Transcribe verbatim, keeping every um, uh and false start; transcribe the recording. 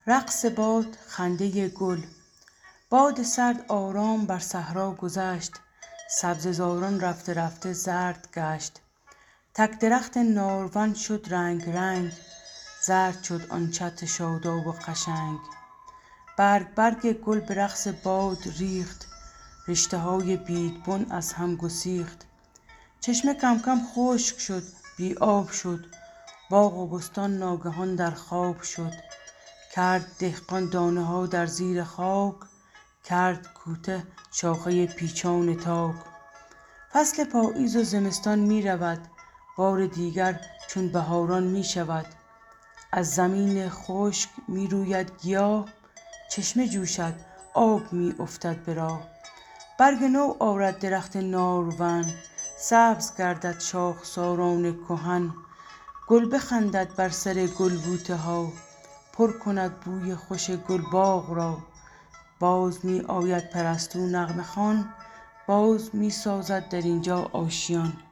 رقص باد، خنده گل. باد سرد آرام بر صحرا گذشت، سبزه زاران رفته رفته زرد گشت. تک درخت نارون شد رنگ رنگ، زرد شد آن چتر شاداب و قشنگ. برگ برگ گل به رقص باد ریخت، رشته های بیدبن از هم گسیخت. چشمه کم کم خشک شد، بی آب شد، باغ و بستان ناگهان در خواب شد. کرد دهقان دانه ها در زیر خاک، کرد کوته شاخه پیچان تاک. فصل پاییز و زمستان می رود، بار دیگر چون بهاران می شود. از زمین خشک می روید گیاه، چشمه جوشد آب می افتد به راه. برگ نو آرد درخت نارون، سبز گردد شاخساران کهن. گل بخندد بر سر گل بوته ها، پر کند بوی خوش گل باغ را. باز می آید پرستو نغمه خوان، باز می سازد در اینجا آشیان.